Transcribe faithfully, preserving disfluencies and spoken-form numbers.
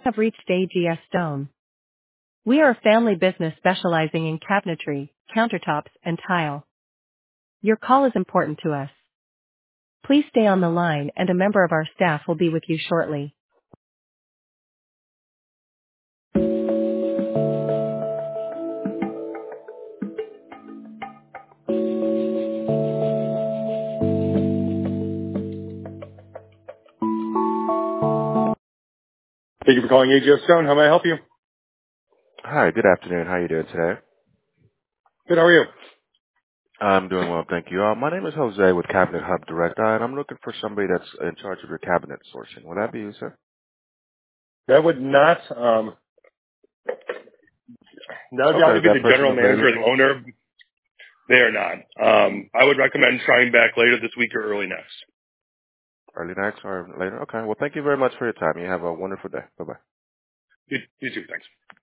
Have reached A G S Stone. We are a family business specializing in cabinetry, countertops, and tile. Your call is important to us. Please stay on the line and a member of our staff will be with you shortly. Thank you for calling A G S Stone. How may I help you? Hi, good afternoon. How are you doing today? Good, how are you? I'm doing well, thank you. Uh, my name is Jose with Cabinet Hub Direct, uh, and I'm looking for somebody that's in charge of your cabinet sourcing. Would that be you, sir? That would not, um, that would Okay, probably is be that the person general manager and available? owner. They are not. Um, I would recommend trying back later this week or early next. Early next or later? Okay, well, thank you very much for your time. You have a wonderful day. Bye-bye. You, you too, thanks.